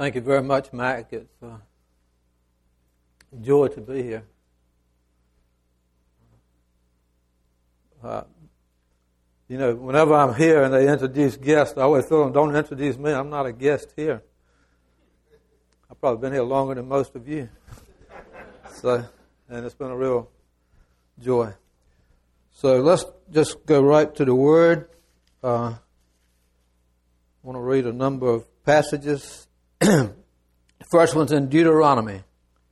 Thank you very much, Mac. It's a joy to be here. Whenever I'm here and they introduce guests, I always tell them, don't introduce me. I'm not a guest here. I've probably been here longer than most of you. And it's been a real joy. So let's just go right to the Word. I want to read a number of passages. The first one's in Deuteronomy.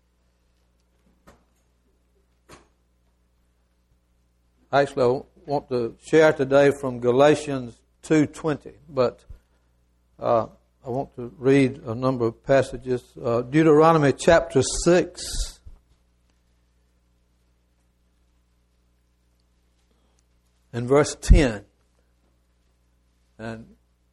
Actually, I want to share today from Galatians 2:20, but I want to read a number of passages. Deuteronomy chapter 6. And verse 10. And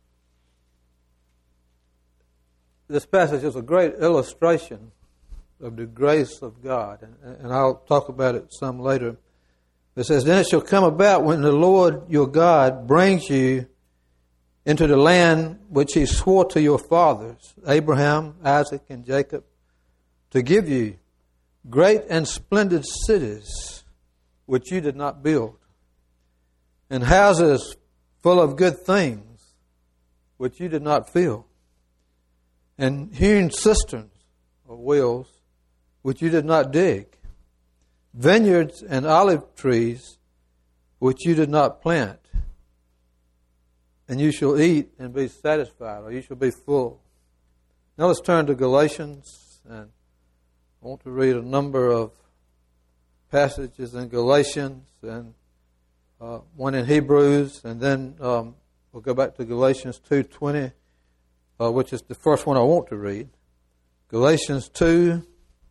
this passage is a great illustration of the grace of God. And I'll talk about it some later. It says, "Then it shall come about when the Lord your God brings you into the land which He swore to your fathers, Abraham, Isaac, and Jacob, to give you great and splendid cities which you did not build, and houses full of good things which you did not fill, and hewn cisterns or wells which you did not dig, vineyards and olive trees which you did not plant, and you shall eat and be satisfied," or you shall be full. Now let's turn to Galatians, and I want to read a number of passages in Galatians and one in Hebrews, and then we'll go back to Galatians 2:20, which is the first one I want to read. Galatians 2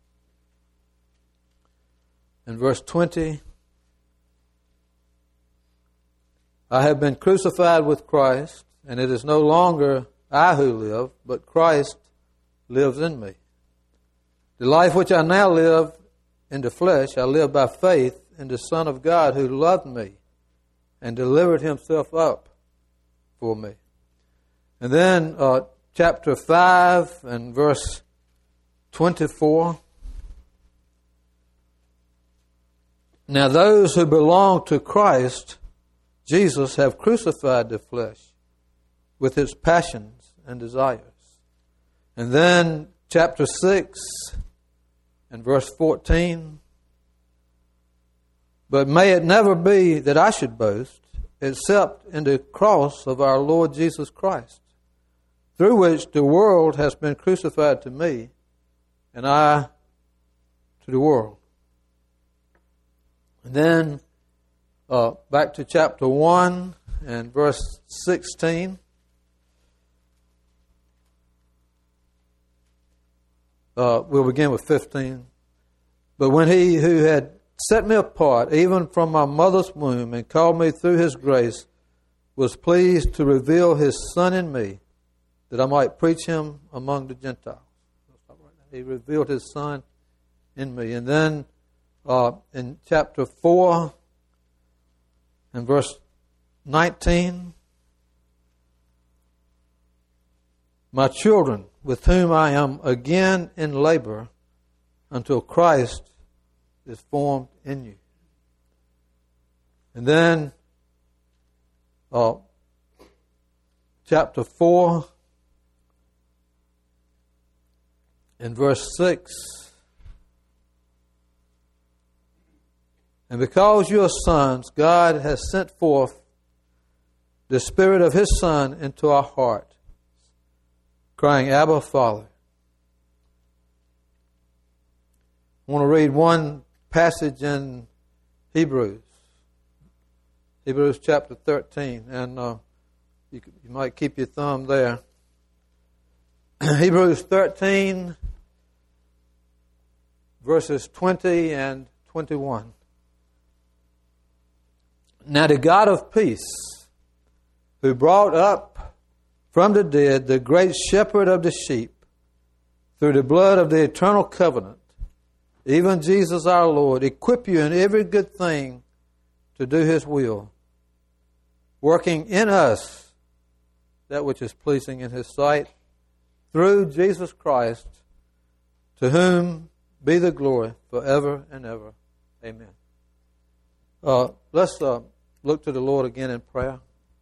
and verse 20. "I have been crucified with Christ, and it is no longer I who live, but Christ lives in me. The life which I now live in the flesh, I live by faith in the Son of God who loved me and delivered Himself up for me." And then chapter 5 and verse 24. "Now those who belong to Christ Jesus have crucified the flesh with its passions and desires." And then chapter 6 and verse 14. "But may it never be that I should boast, except in the cross of our Lord Jesus Christ, through which the world has been crucified to me, and I to the world." And then back to chapter 1 and verse 16. We'll begin with 15. "But when He who had set me apart, even from my mother's womb, and called me through His grace, was pleased to reveal His Son in me, that I might preach Him among the Gentiles." He revealed His Son in me. And then in chapter 4 and verse 19, "My children, with whom I am again in labor, until Christ is formed in you." And then chapter 4 and verse 6, "And because you are sons, God has sent forth the Spirit of His Son into our heart, crying, Abba, Father." I want to read one passage in Hebrews chapter 13, and you might keep your thumb there. Hebrews 13, verses 20 and 21. "Now the God of peace, who brought up from the dead the great shepherd of the sheep, through the blood of the eternal covenant, even Jesus our Lord, equip you in every good thing to do His will, working in us that which is pleasing in His sight, through Jesus Christ, to whom be the glory forever and ever. Amen. Let's look to the Lord again in prayer.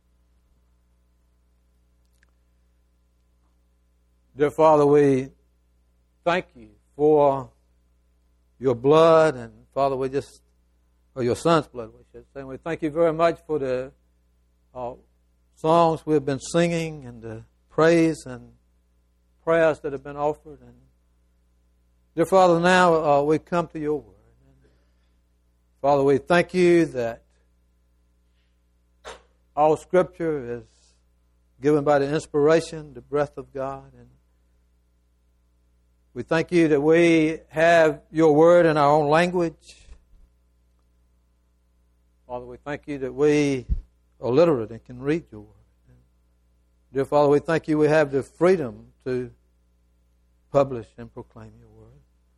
Dear Father, we thank you for your blood, and Father, or your Son's blood, we should say. And we thank you very much for the songs we've been singing and the praise and prayers that have been offered. And dear Father, now we come to your word. And Father, we thank you that all Scripture is given by the inspiration, the breath of God. And we thank you that we have your word in our own language. Father, we thank you that we are literate and can read your word. And dear Father, we thank you we have the freedom to publish and proclaim your word.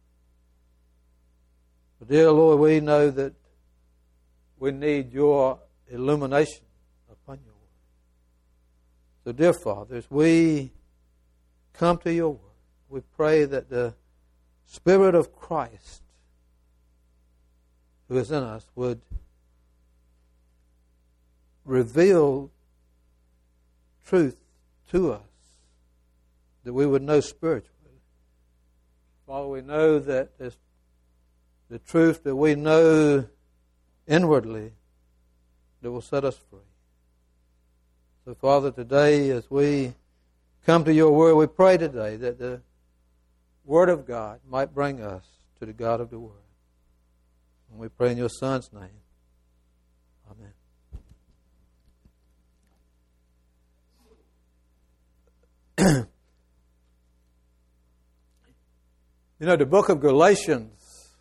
But dear Lord, we know that we need your illumination upon your word. So dear Father, as we come to your word, we pray that the Spirit of Christ who is in us would reveal truth to us, that we would know spiritually. Father, we know that the truth that we know inwardly that will set us free. So Father, today as we come to your word, we pray today that the Word of God might bring us to the God of the Word. And we pray in your Son's name. Amen. You know, the book of Galatians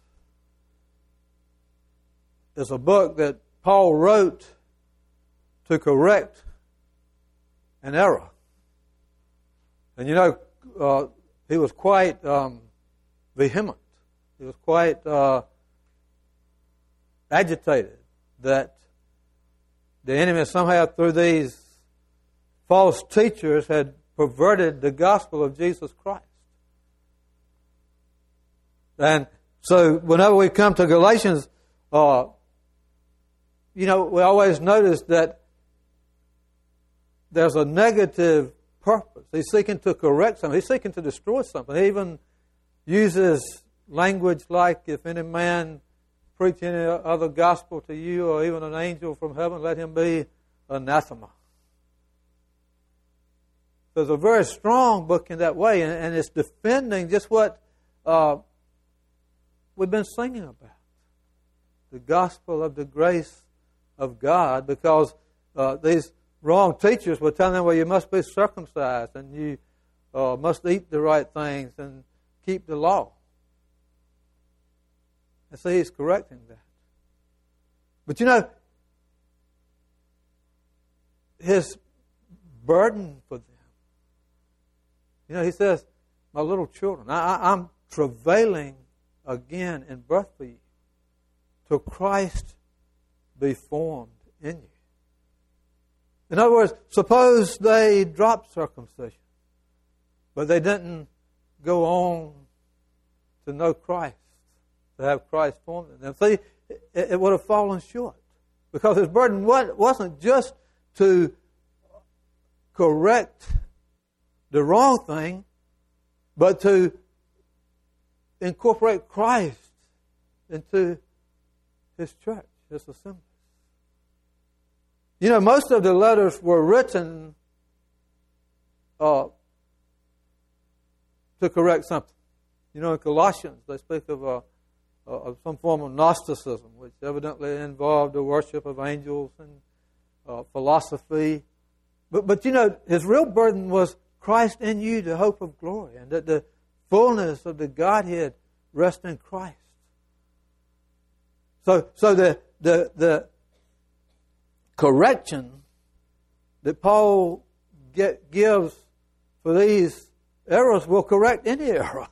is a book that Paul wrote to correct an error. And you know, he was quite vehement. He was quite agitated that the enemy somehow through these false teachers had perverted the gospel of Jesus Christ. And so whenever we come to Galatians, you know, we always notice that there's a negative purpose. He's seeking to correct something. He's seeking to destroy something. He even uses language like, if any man preach any other gospel to you, or even an angel from heaven, let him be anathema. So it's a very strong book in that way, and it's defending just what we've been singing about. The gospel of the grace of God, because these wrong teachers were telling them, well, you must be circumcised and you must eat the right things and keep the law. And so he's correcting that. But you know, his burden for them, you know, he says, my little children, I'm travailing again in birth for you, till Christ be formed in you. In other words, suppose they dropped circumcision, but they didn't go on to know Christ, to have Christ formed in them. See, it would have fallen short, because his burden wasn't just to correct the wrong thing, but to incorporate Christ into his church, his assembly. You know, most of the letters were written to correct something. You know, in Colossians, they speak of some form of Gnosticism, which evidently involved the worship of angels and philosophy. But you know, his real burden was Christ in you, the hope of glory, and that the fullness of the Godhead rests in Christ. So the correction that Paul gives for these errors will correct any error.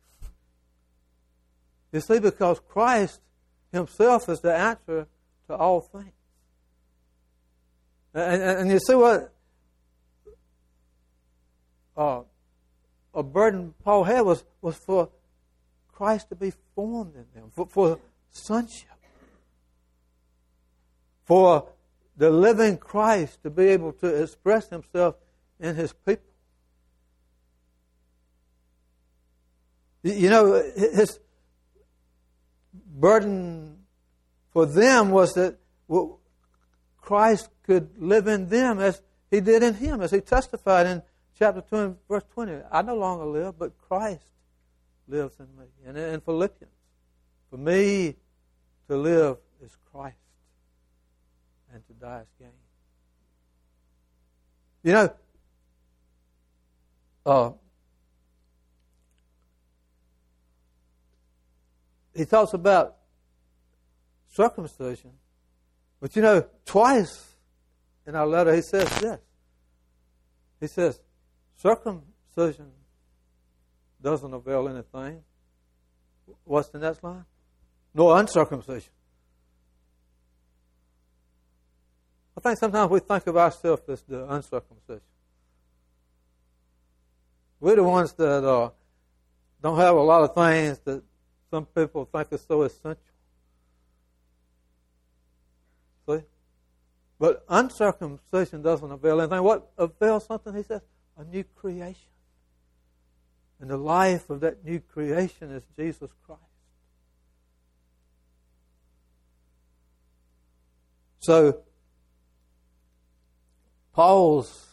You see, because Christ himself is the answer to all things. And you see what a burden Paul had was for Christ to be formed in them, for sonship, for the living Christ to be able to express himself in his people. You know, his burden for them was that Christ could live in them as he did in him, as he testified in chapter 2 and verse 20. I no longer live, but Christ lives in me. And in Philippians, for me to live is Christ, and to die is gain. You know, he talks about circumcision, but you know, twice in our letter he says this. He says, circumcision doesn't avail anything. What's the next line? Nor uncircumcision. I think sometimes we think of ourselves as the uncircumcision. We're the ones that don't have a lot of things that some people think are so essential. See? But uncircumcision doesn't avail anything. What avails something? He says, a new creation. And the life of that new creation is Jesus Christ. So, Paul's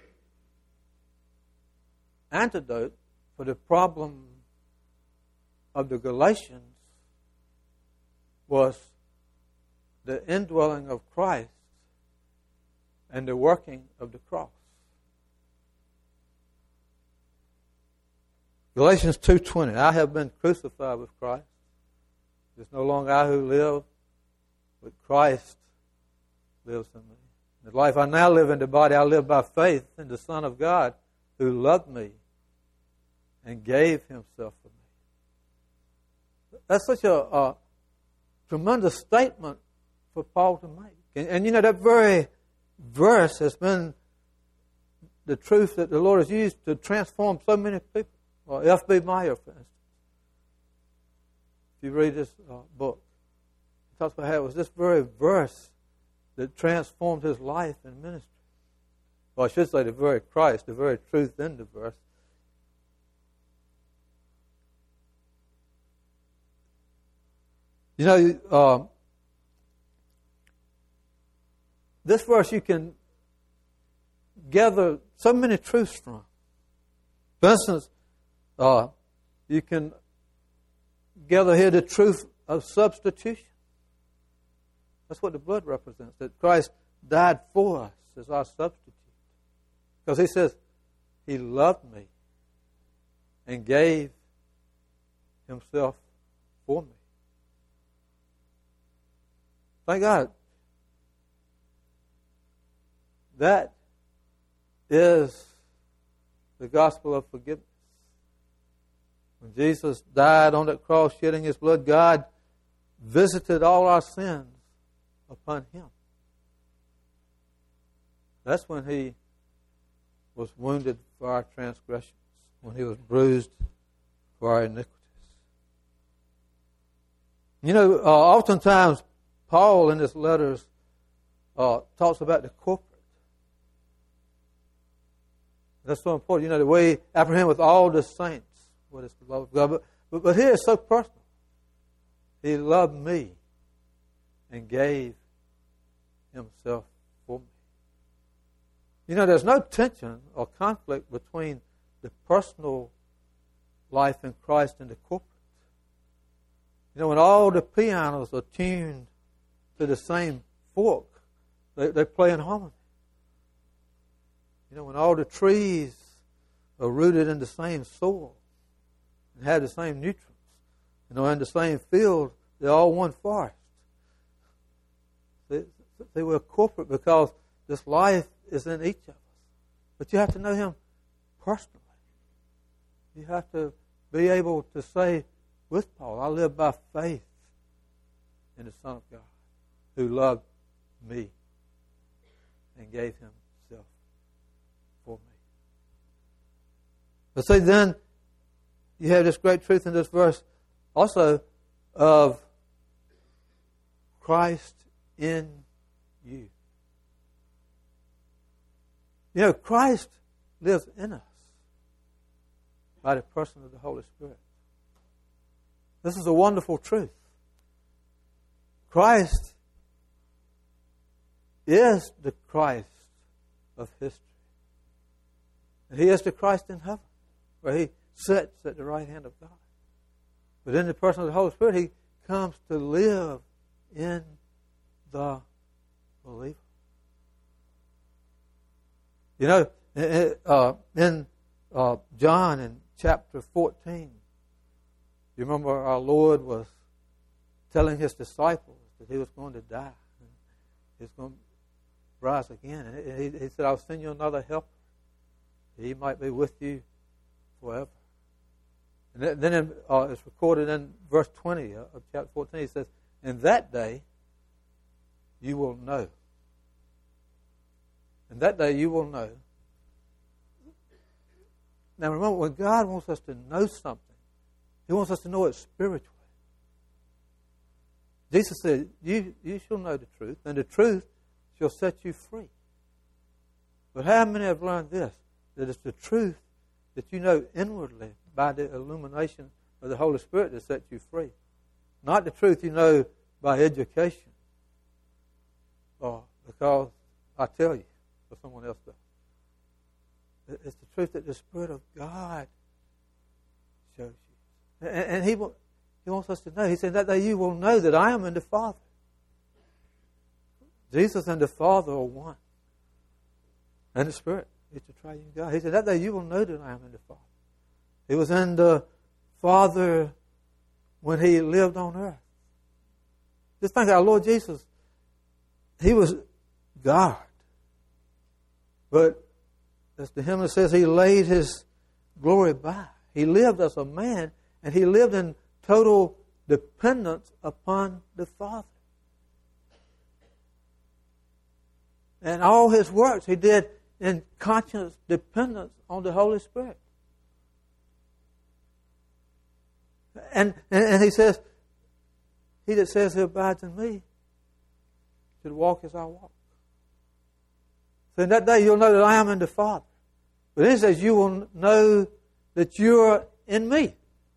antidote for the problem of the Galatians was the indwelling of Christ and the working of the cross. Galatians 2:20, I have been crucified with Christ. It's no longer I who live, but Christ lives in me. The life I now live in the body, I live by faith in the Son of God who loved me and gave himself for me. That's such a tremendous statement for Paul to make. And you know, that very verse has been the truth that the Lord has used to transform so many people. Or F.B. Meyer, for instance. If you read this book, he talks about how it was this very verse that transformed his life and ministry. Well, I should say the very Christ, the very truth in the verse. You know, this verse you can gather so many truths from. For instance, you can gather here the truth of substitution. That's what the blood represents, that Christ died for us as our substitute. Because he says, he loved me and gave himself for me. Thank God. That is the gospel of forgiveness. When Jesus died on that cross, shedding his blood, God visited all our sins upon him. That's when he was wounded for our transgressions, when he was bruised for our iniquities. You know, oftentimes Paul in his letters talks about the corporate. That's so important. You know, the way he apprehend with all the saints what is the love of God. But here it's so personal. He loved me and gave himself for me. You know, there's no tension or conflict between the personal life in Christ and the corporate. You know, when all the pianos are tuned to the same fork, they play in harmony. You know, when all the trees are rooted in the same soil and have the same nutrients, you know, in the same field, they're all one forest. They were corporate because this life is in each of us. But you have to know him personally. You have to be able to say with Paul, I live by faith in the Son of God who loved me and gave himself for me. But see, then you have this great truth in this verse also of Christ in you. You know, Christ lives in us by the person of the Holy Spirit. This is a wonderful truth. Christ is the Christ of history. And He is the Christ in heaven, where He sits at the right hand of God. But in the person of the Holy Spirit, He comes to live in the believer. You know, in John in chapter 14, you remember our Lord was telling His disciples that He was going to die. And He was going to rise again. And He said, I'll send you another helper. He might be with you forever. And then it's recorded in verse 20 of chapter 14. He says, in that day you will know. In that day you will know. Now remember, when God wants us to know something, He wants us to know it spiritually. Jesus said, you shall know the truth, and the truth shall set you free. But how many have learned this? That it's the truth that you know inwardly by the illumination of the Holy Spirit that sets you free. Not the truth you know by education. Or because I tell you, or someone else does. It's the truth that the Spirit of God shows you. And He wants us to know. He said, that day you will know that I am in the Father. Jesus and the Father are one. And the Spirit is the triune God. He said, that day you will know that I am in the Father. He was in the Father when He lived on earth. Just think, our Lord Jesus, He was God. But as the hymn says, He laid His glory by. He lived as a man, and He lived in total dependence upon the Father. And all His works He did in conscious dependence on the Holy Spirit. And He says, he that says He abides in me should walk as I walk. So in that day you'll know that I am in the Father. But then He says, you will know that you're in me.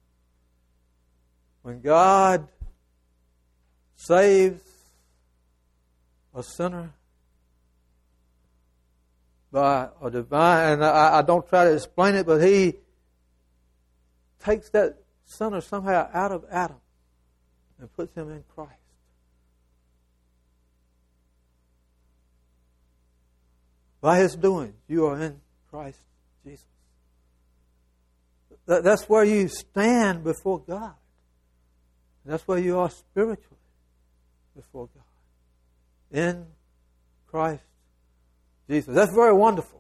When God saves a sinner by a divine, and I don't try to explain it, but He takes that sinner somehow out of Adam and puts him in Christ. By His doing, you are in Christ Jesus. That's where you stand before God. That's where you are spiritually before God. In Christ Jesus. That's very wonderful.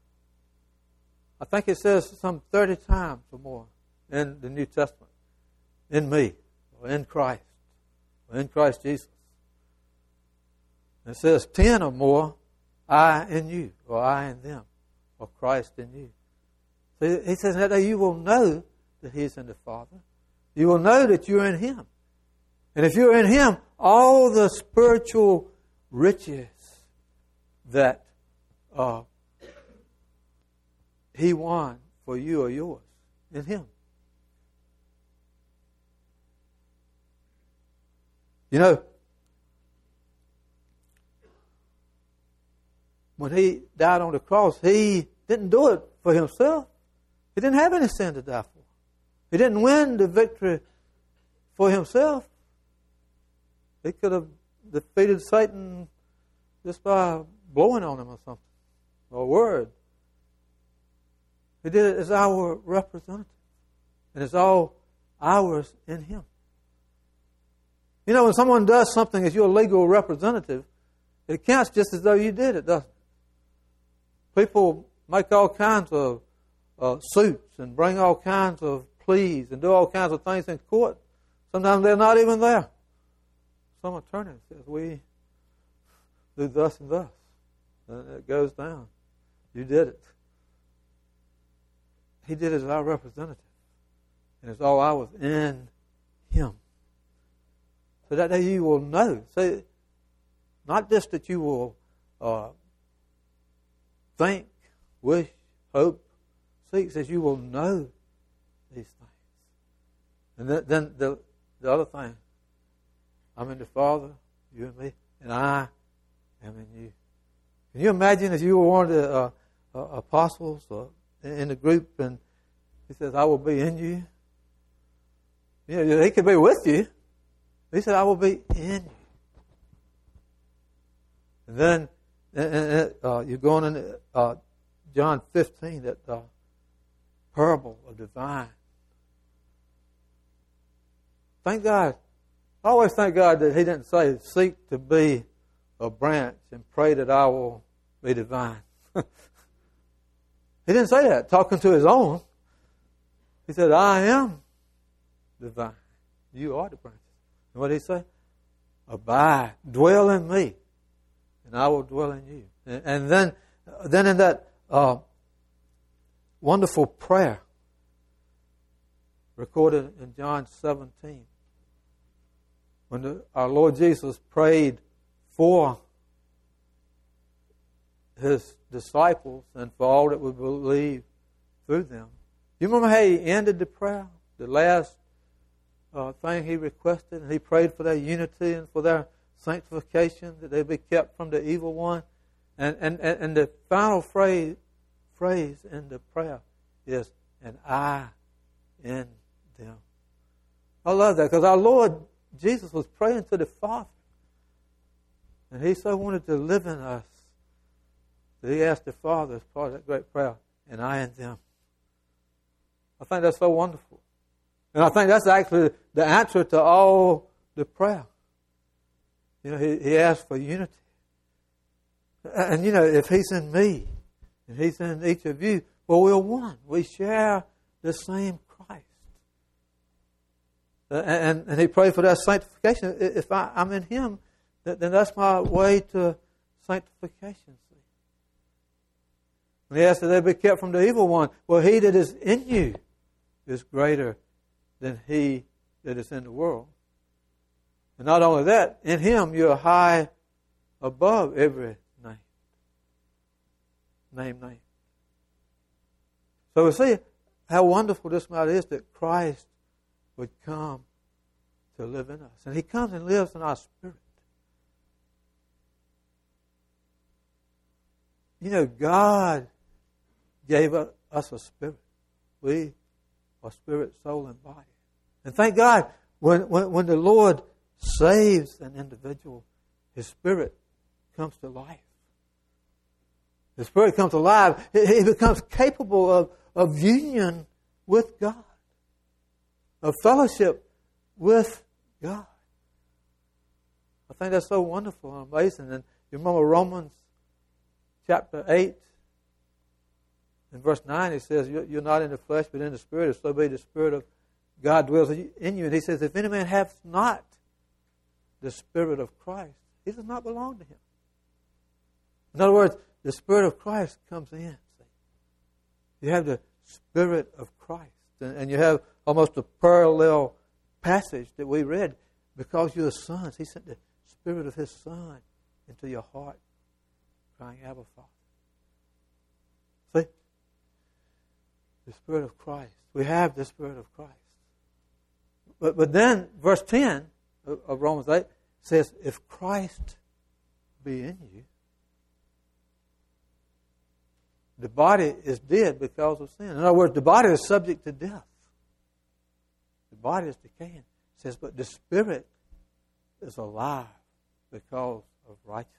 I think it says some 30 times or more in the New Testament. In me, or in Christ, or in Christ Jesus. And it says 10 or more, I in you, or I in them, or Christ in you. So He says that you will know that He is in the Father. You will know that you're in Him. And if you're in Him, all the spiritual riches that He won for you are yours in Him. You know, when He died on the cross, He didn't do it for Himself. He didn't have any sin to die for. He didn't win the victory for Himself. He could have defeated Satan just by blowing on him or something, or a word. He did it as our representative. And it's all ours in Him. You know, when someone does something as your legal representative, it counts just as though you did it, doesn't it? People make all kinds of suits and bring all kinds of pleas and do all kinds of things in court. Sometimes they're not even there. Some attorney says, we do thus and thus. And it goes down. You did it. He did as our representative. And as though I was in Him. So that day you will know. So not just that you will think, wish, hope, seek, says you will know these things. And then the other thing, I'm in the Father, you and me, and I am in you. Can you imagine if you were one of the apostles in the group and he says, I will be in you? You know, he could be with you. He said, I will be in you. And then you're going in John 15, that parable of the vine. Thank God. I always thank God that He didn't say, seek to be a branch and pray that I will be the vine. He didn't say that, talking to His own. He said, I am the vine. You are the branches. And what did He say? Abide, dwell in me, and I will dwell in you. And then in that wonderful prayer recorded in John 17, when our Lord Jesus prayed for His disciples and for all that would believe through them. You remember how He ended the prayer? The last thing He requested, and He prayed for their unity and for their sanctification, that they be kept from the evil one. And the final phrase in the prayer is, and I in them. I love that, because our Lord Jesus was praying to the Father. And He so wanted to live in us that He asked the Father as part of that great prayer, and I in them. I think that's so wonderful. And I think that's actually the answer to all the prayer. You know, He asked for unity. And you know, if He's in me, and He's in each of you, well, we're one. We share the same Christ. And He prayed for that sanctification. If I'm in Him, then that's my way to sanctification. When He asked that they be kept from the evil one, well, He that is in you is greater than he that is in the world. And not only that, in Him you're high above every name. So we see how wonderful this matter is, that Christ would come to live in us. And He comes and lives in our spirit. You know, God gave us a spirit. We are spirit, soul, and body. And thank God, when the Lord saves an individual, His spirit comes to life. The spirit comes alive. He becomes capable of union with God, of fellowship with God. I think that's so wonderful and amazing. And you remember Romans chapter 8, in verse 9, it says, you're not in the flesh, but in the Spirit, if so be the Spirit of God dwells in you. And He says, if any man hath not the Spirit of Christ, he does not belong to Him. In other words, the Spirit of Christ comes in. See? You have the Spirit of Christ. And you have almost a parallel passage that we read. Because you're sons, He sent the Spirit of His Son into your heart, crying, Abba, Father. See? The Spirit of Christ. We have the Spirit of Christ. But then, verse 10 of Romans 8 says, if Christ be in you, the body is dead because of sin. In other words, the body is subject to death. The body is decaying. It says, but the Spirit is alive because of righteousness.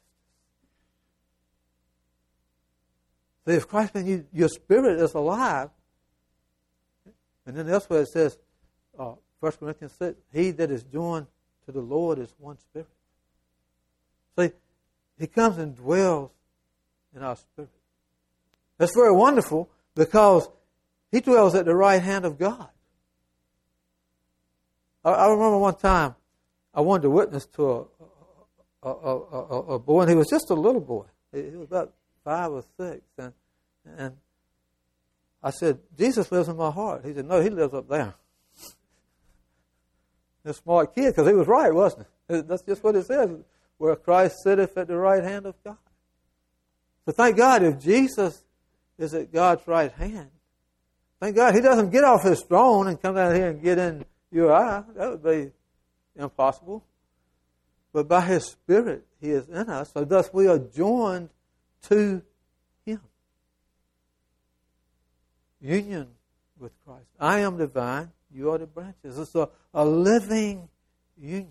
So if Christ be in you, your spirit is alive. And then elsewhere it says, 1 Corinthians 6, he that is joined to the Lord is one spirit. See, He comes and dwells in our spirit. That's very wonderful, because He dwells at the right hand of God. I remember one time I wanted to witness to a boy, and he was just a little boy. He was about 5 or 6, and I said, Jesus lives in my heart. He said, no, he lives up there. A smart kid, because he was right, wasn't it? That's just what it says, where Christ sitteth at the right hand of God. So thank God if Jesus is at God's right hand. Thank God he doesn't get off his throne and come down here and get in your eye. That would be impossible. But by his Spirit, he is in us. So thus we are joined to him. Union with Christ. I am the vine, you are the branches. It's a living union.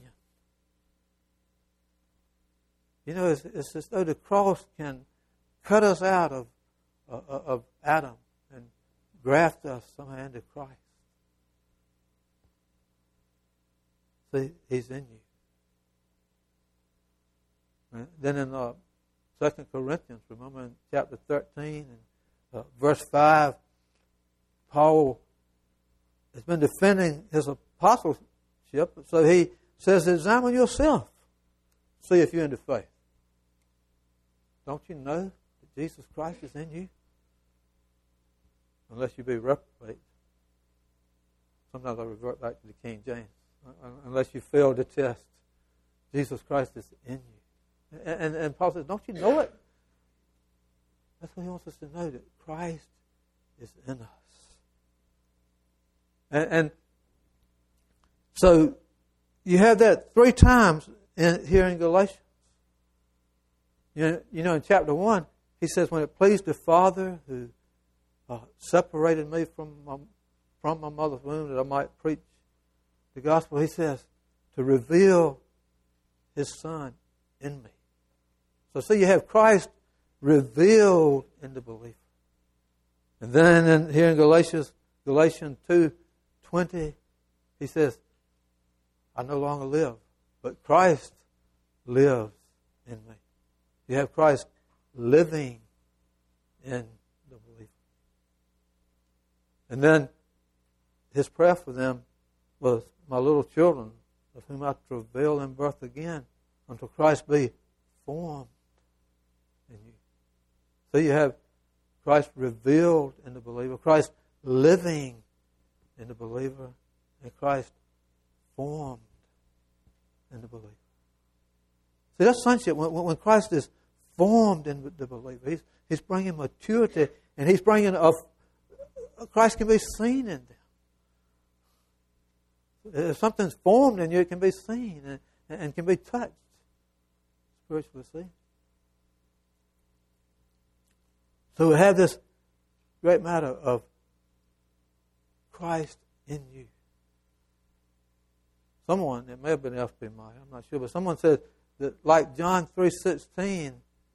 You know, it's as though the cross can cut us out of Adam and graft us somehow into Christ. See, he's in you. And then in 2 Corinthians, remember in chapter 13 and verse 5, Paul has been defending his apostleship, so he says, examine yourself, see if you're in the faith. Don't you know that Jesus Christ is in you? Unless you be reprobate. Sometimes I revert back to the King James. Unless you fail the test, Jesus Christ is in you. And Paul says, don't you know it? That's what he wants us to know, that Christ is in us. And so you have that 3 times here in Galatians. You know, in chapter 1, he says, when it pleased the Father who separated me from my mother's womb that I might preach the gospel, he says, to reveal his Son in me. So see, you have Christ revealed in the believer. And then here in Galatians 2:20, he says, I no longer live, but Christ lives in me. You have Christ living in the believer. And then his prayer for them was, my little children, of whom I travail in birth again, until Christ be formed in you. So you have Christ revealed in the believer, Christ living in the believer, and Christ formed in the believer. See, that's sonship. When Christ is formed in the believer, he's bringing maturity, and he's bringing Christ can be seen in them. If something's formed in you, it can be seen and can be touched, spiritually seen. So we have this great matter of Christ in you. Someone, it may have been F.B. Meyer, I'm not sure, but someone said that like John 3:16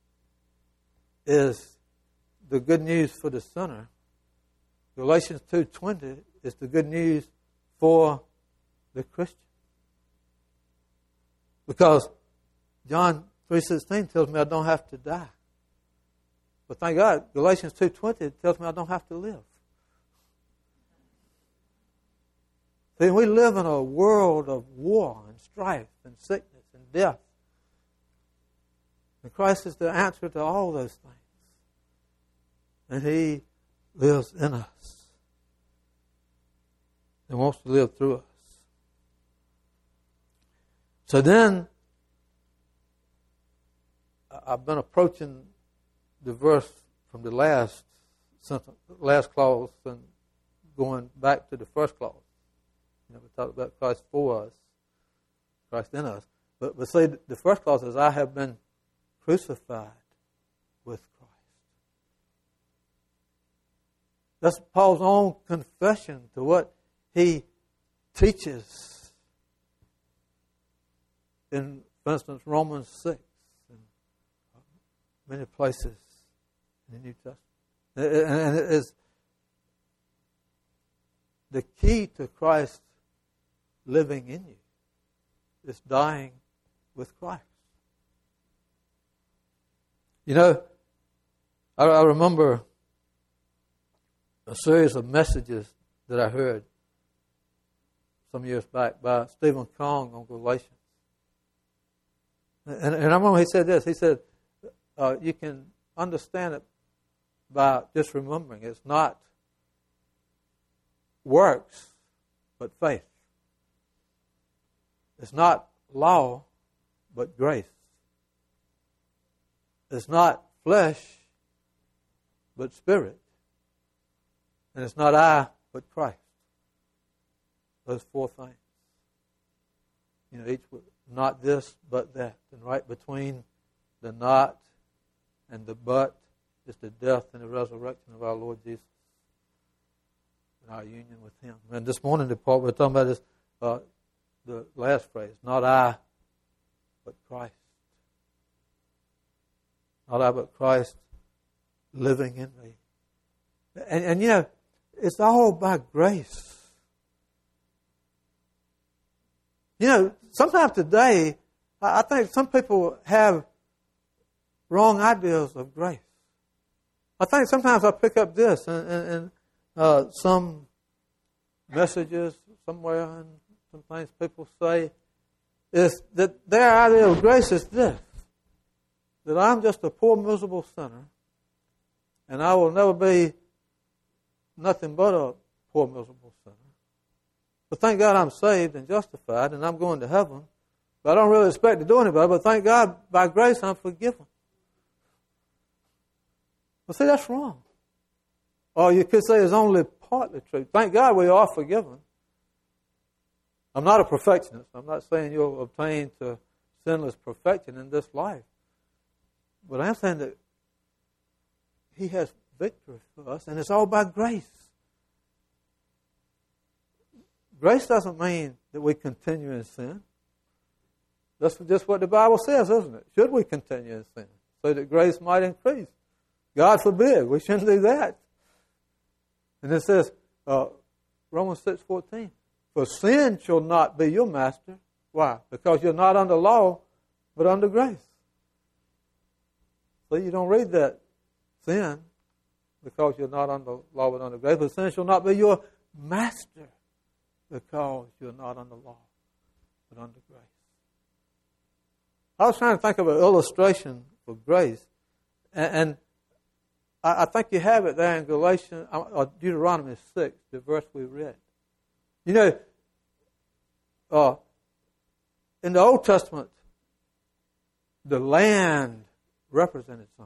is the good news for the sinner, Galatians 2:20 is the good news for the Christian. Because John 3:16 tells me I don't have to die. But thank God, Galatians 2:20 tells me I don't have to live. See, we live in a world of war and strife and sickness and death. And Christ is the answer to all those things. And he lives in us and wants to live through us. So then, I've been approaching the verse from the last sentence, last clause, and going back to the first clause. You know, we talked about Christ for us, Christ in us. But see, the first clause is, I have been crucified with Christ. That's Paul's own confession to what he teaches in, for instance, Romans 6 and many places in the New Testament. And it is the key to Christ living in you is dying with Christ. You know, I remember a series of messages that I heard some years back by Stephen Kong on Galatians. And I remember he said this. He said, you can understand it by just remembering. It's not works, but faith. It's not law, but grace. It's not flesh, but spirit. And it's not I, but Christ. Those four things. Each not this, but that. And right between the not and the but is the death and the resurrection of our Lord Jesus and our union with Him. And this morning, the part we're talking about is the last phrase, not I, but Christ. Not I, but Christ living in me. And it's all by grace. Sometimes today, I think some people have wrong ideas of grace. I think sometimes I pick up this in some messages somewhere and some things people say, is that their idea of grace is this, that I'm just a poor, miserable sinner, and I will never be nothing but a poor, miserable sinner. But thank God I'm saved and justified, and I'm going to heaven. But I don't really expect to do anybody, but thank God, by grace, I'm forgiven. Well, see, that's wrong. Or you could say it's only partly true. Thank God we are forgiven. I'm not a perfectionist. I'm not saying you'll obtain to sinless perfection in this life. But I'm saying that He has victory for us, and it's all by grace. Grace doesn't mean that we continue in sin. That's just what the Bible says, isn't it? Should we continue in sin so that grace might increase? God forbid. We shouldn't do that. And it says, Romans 6:14, for sin shall not be your master. Why? Because you're not under law, but under grace. So you don't read that sin because you're not under law, but under grace. But sin shall not be your master because you're not under law, but under grace. I was trying to think of an illustration for grace, and I think you have it there in Galatians, or Deuteronomy 6, the verse we read. In the Old Testament, the land represented something.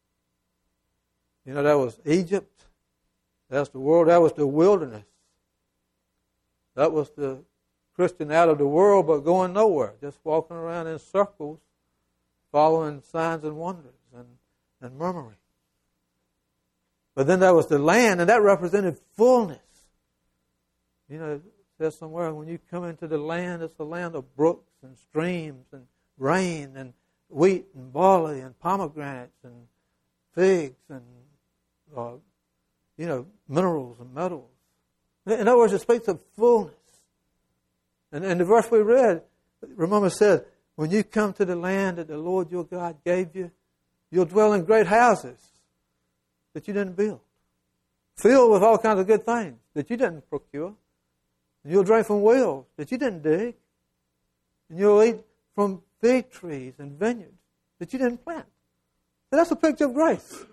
That was Egypt. That's the world. That was the wilderness. That was the Christian out of the world, but going nowhere, just walking around in circles, following signs and wonders and murmuring. But then there was the land, and that represented fullness. It says somewhere, when you come into the land, it's a land of brooks and streams and rain and wheat and barley and pomegranates and figs and, minerals and metals. In other words, it speaks of fullness. And the verse we read, remember, said, when you come to the land that the Lord your God gave you, you'll dwell in great houses that you didn't build, filled with all kinds of good things that you didn't procure. And you'll drink from wells that you didn't dig. And you'll eat from fig trees and vineyards that you didn't plant. And that's a picture of grace.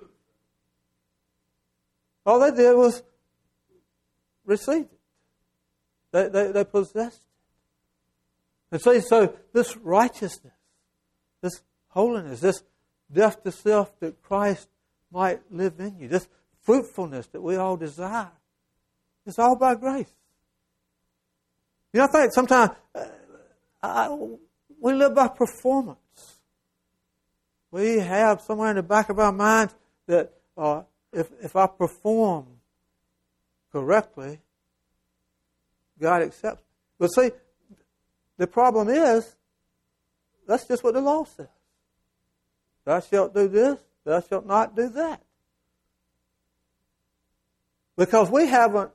All they did was receive it. They possessed it. And so this righteousness, this holiness, this death to self that Christ might live in you, this fruitfulness that we all desire, it's all by grace. I think sometimes we live by performance. We have somewhere in the back of our minds that if I perform correctly, God accepts me. But see, the problem is, that's just what the law says. Thou shalt do this, thou shalt not do that. Because we haven't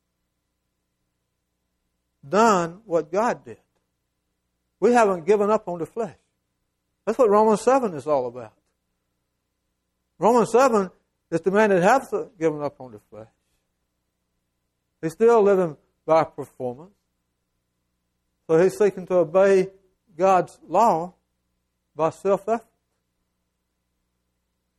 done what God did. We haven't given up on the flesh. That's what Romans 7 is all about. Romans 7 is the man that has given up on the flesh. He's still living by performance. So he's seeking to obey God's law by self-effort.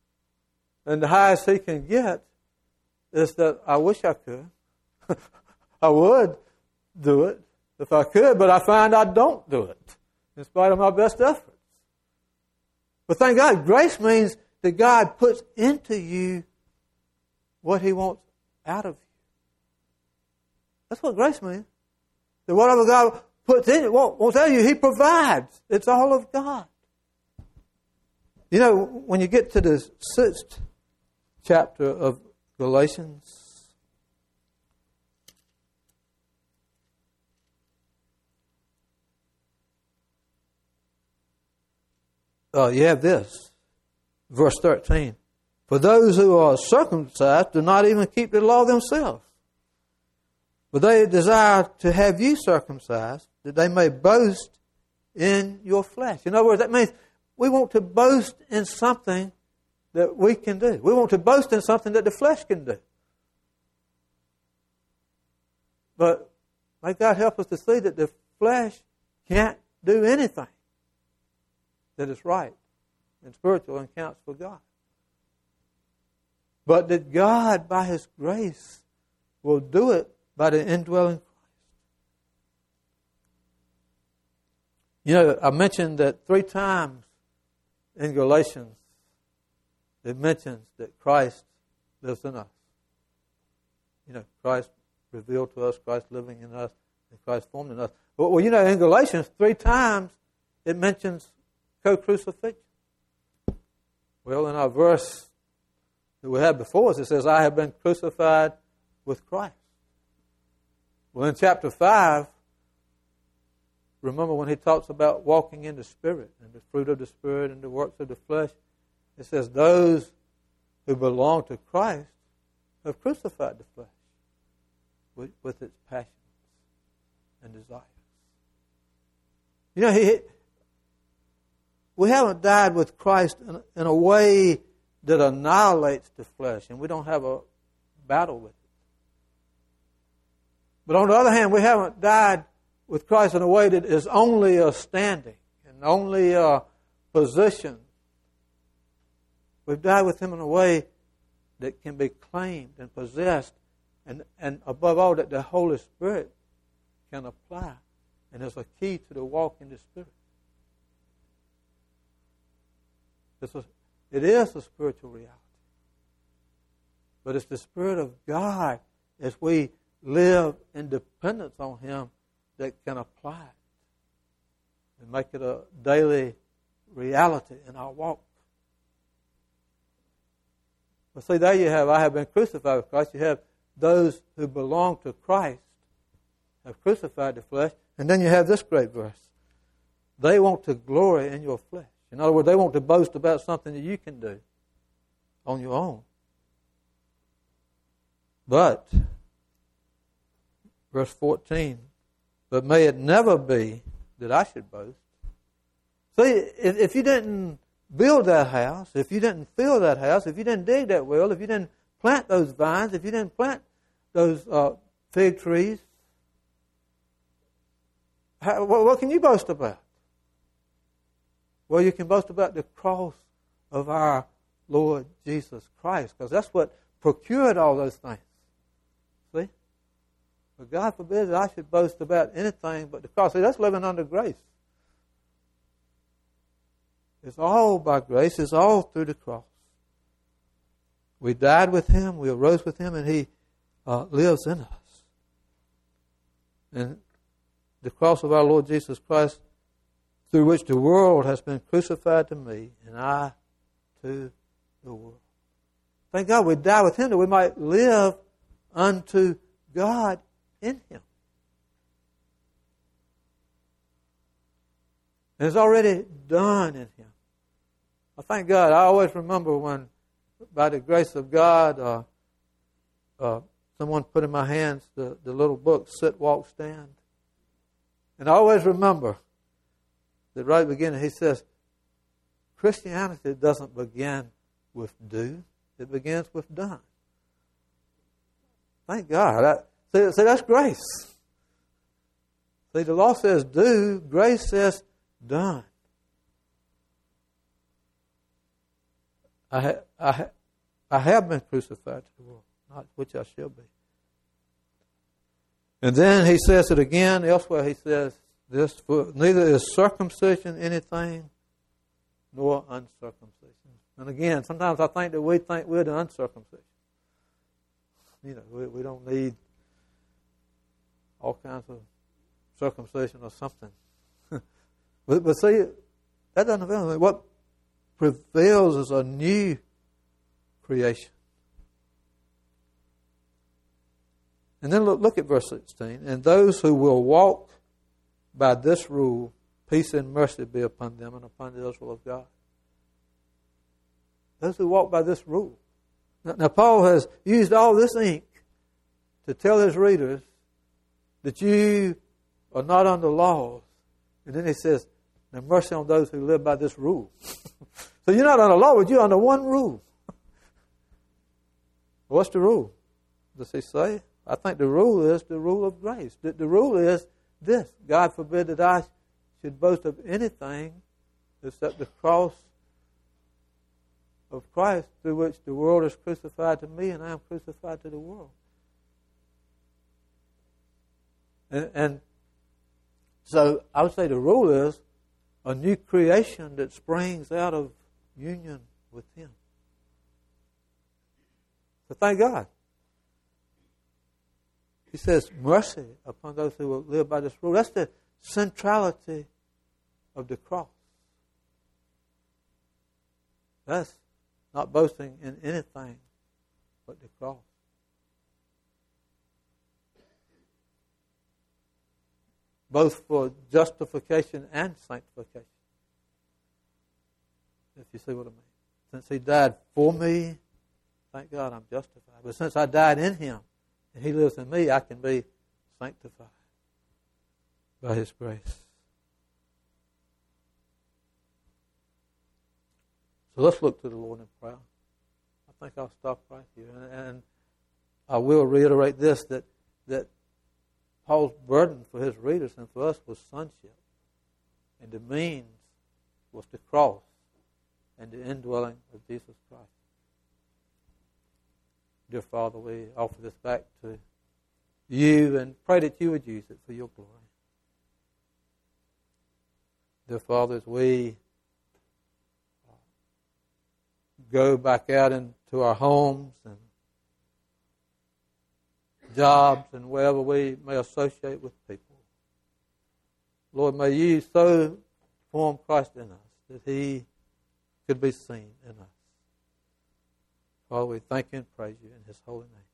And the highest he can get is that I wish I could. I would do it if I could, but I find I don't do it in spite of my best efforts. But thank God, grace means that God puts into you what He wants out of you. That's what grace means. That whatever God puts in it, won't tell you, He provides. It's all of God. You know, when you get to the 6th chapter of Galatians, you have this, verse 13. For those who are circumcised do not even keep the law themselves, but they desire to have you circumcised, that they may boast in your flesh. In other words, that means we want to boast in something that we can do. We want to boast in something that the flesh can do. But may God help us to see that the flesh can't do anything that is right and spiritual and counts for God. But that God, by His grace, will do it by the indwelling Christ. You know, I mentioned that 3 times in Galatians it mentions that Christ lives in us. You know, Christ revealed to us, Christ living in us, and Christ formed in us. Well, you know, in Galatians 3 times it mentions co-crucifixion. Well, in our verse that we had before us, it says, I have been crucified with Christ. Well, in chapter 5, remember when he talks about walking in the Spirit and the fruit of the Spirit and the works of the flesh, it says those who belong to Christ have crucified the flesh with its passions and desires. You know, we haven't died with Christ in a way that annihilates the flesh, and we don't have a battle with it. But on the other hand, we haven't died with Christ in a way that is only a standing and only a position. We've died with Him in a way that can be claimed and possessed, and above all, that the Holy Spirit can apply, and is a key to the walk in the Spirit. It is a spiritual reality. But it's the Spirit of God, as we live in dependence on Him, that can apply it and make it a daily reality in our walk. Well, see, there you have, I have been crucified with Christ. You have those who belong to Christ have crucified the flesh. And then you have this great verse. They want to glory in your flesh. In other words, they want to boast about something that you can do on your own. But, verse 14, but may it never be that I should boast. See, if you didn't build that house, if you didn't fill that house, if you didn't dig that well, if you didn't plant those vines, if you didn't plant those fig trees, what can you boast about? Well, you can boast about the cross of our Lord Jesus Christ, because that's what procured all those things. See? But God forbid that I should boast about anything but the cross. See, that's living under grace. It's all by grace. It's all through the cross. We died with Him. We arose with Him, and He lives in us. And the cross of our Lord Jesus Christ, through which the world has been crucified to me, and I to the world. Thank God we died with Him that we might live unto God in Him. And it's already done in Him. I thank God. I always remember when, by the grace of God, someone put in my hands the little book, Sit, Walk, Stand. And I always remember that right at the beginning he says, Christianity doesn't begin with do, it begins with done. Thank God. See, that's grace. See, the law says do, grace says done. I have been crucified to the world, not which I shall be. And then he says it again elsewhere. He says this, for neither is circumcision anything nor uncircumcision. And again, sometimes I think that we think we're the uncircumcision. You know, we don't need all kinds of circumcision or something. But see, that doesn't avail. What prevails is a new creation. And then look at verse 16. And those who will walk by this rule, peace and mercy be upon them and upon the Israel of God. Those who walk by this rule. Now Paul has used all this ink to tell his readers that you are not under laws. And then he says, now mercy on those who live by this rule. So you're not under law, but you're under one rule. What's the rule? Does he say? I think the rule is the rule of grace. The rule is this. God forbid that I should boast of anything except the cross of Christ, through which the world is crucified to me and I am crucified to the world. And so I would say the rule is a new creation that springs out of union with Him. So thank God. He says, mercy upon those who will live by this rule. That's the centrality of the cross. That's not boasting in anything but the cross. Both for justification and sanctification. If you see what I mean. Since He died for me, thank God I'm justified. But since I died in Him, and He lives in me, I can be sanctified by His grace. So let's look to the Lord in prayer. I think I'll stop right here. And I will reiterate this, that Paul's burden for his readers and for us was sonship. And the means was the cross and the indwelling of Jesus Christ. Dear Father, we offer this back to You and pray that You would use it for Your glory. Dear Father, as we go back out into our homes and jobs and wherever we may associate with people, Lord, may You so form Christ in us that He could be seen in us. Father, we thank You and praise You in His holy name.